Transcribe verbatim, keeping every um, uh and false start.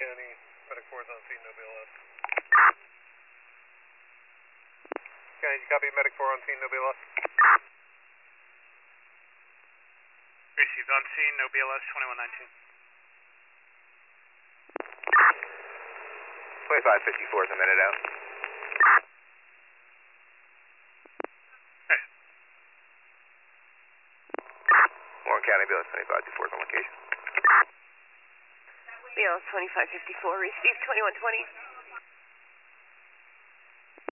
County, medic four is on scene, no B L S. County, you copy medic four on scene, no B L S? Received on scene, no B L S, twenty-one nineteen. twenty-five fifty-four is a minute out. Hey. Warren County, B L S twenty-five fifty-four is on location. B L S twenty-five fifty-four, received twenty-one twenty.